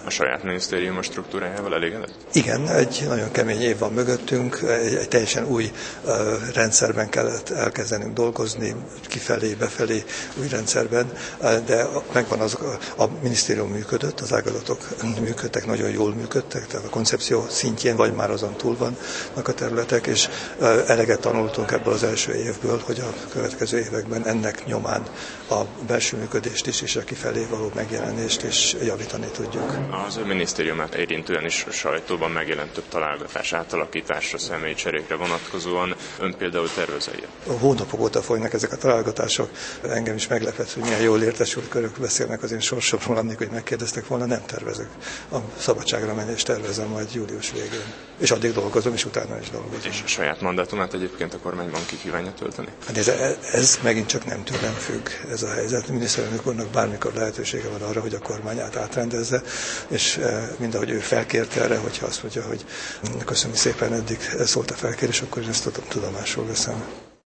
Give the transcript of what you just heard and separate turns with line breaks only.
A saját minisztérium struktúrájával elégedett?
Igen, egy nagyon kemény év van mögöttünk, egy teljesen új rendszerben kellett elkezdenünk dolgozni, kifelé, befelé új rendszerben, de megvan a minisztérium működött, az ágazatok működtek, nagyon jól működtek, tehát a koncepció szintjén, vagy már azon túl vannak a területek, és eleget tanultunk ebből az első évből, hogy a következő években ennek nyomán a belső működést is, és a kifelé való megjelenést is javítani tudjuk.
Az ön minisztériumát érintően is sajtóban megjelent több találgatás, átalakításra, személycserékre vonatkozóan. Ön például tervez ilyet?
Hónapok óta folynak ezek a találgatások. Engem is meglepett, hogy milyen jól értesült körök beszélnek az én sorsomról, annélkül, hogy megkérdeztek volna, nem tervezek. A szabadságra menést tervezem majd július végén. És addig dolgozom, és utána is dolgozom.
És a saját mandátumát egyébként a kormányban ki kívánja tölteni?
Hát ez megint csak nem tőlem függ, ez a helyzet. A miniszterelnök úrnak bármikor lehetősége van arra, hogy a kormányát átrendezze, és mindahogy ő felkérte erre, hogyha azt mondja, hogy köszönöm szépen, eddig szólt a felkérés, akkor én ezt tudomásul veszem.